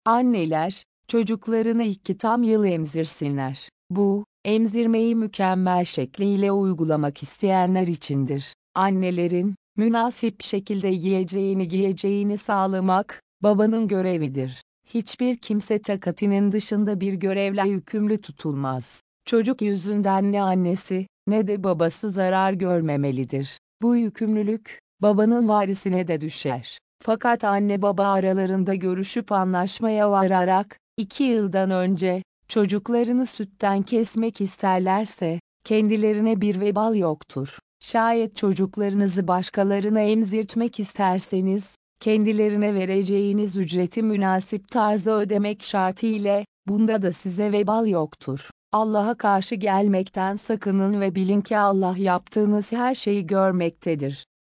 Anneler, çocuklarını 2 tam yıl emzirsinler. Bu, emzirmeyi mükemmel şekliyle uygulamak isteyenler içindir. Annelerin, münasip şekilde yiyeceğini giyeceğini sağlamak, babanın görevidir. Hiçbir kimse takatinin dışında bir görevle yükümlü tutulmaz. Çocuk yüzünden ne annesi, ne de babası zarar görmemelidir. Bu yükümlülük, babanın varisine de düşer. Fakat anne baba aralarında görüşüp anlaşmaya vararak, 2 yıldan önce, çocuklarını sütten kesmek isterlerse, kendilerine bir vebal yoktur. Şayet çocuklarınızı başkalarına emzirtmek isterseniz, kendilerine vereceğiniz ücreti münasip tarzda ödemek şartıyla, bunda da size vebal yoktur. Allah'a karşı gelmekten sakının ve bilin ki Allah yaptığınız her şeyi görmektedir.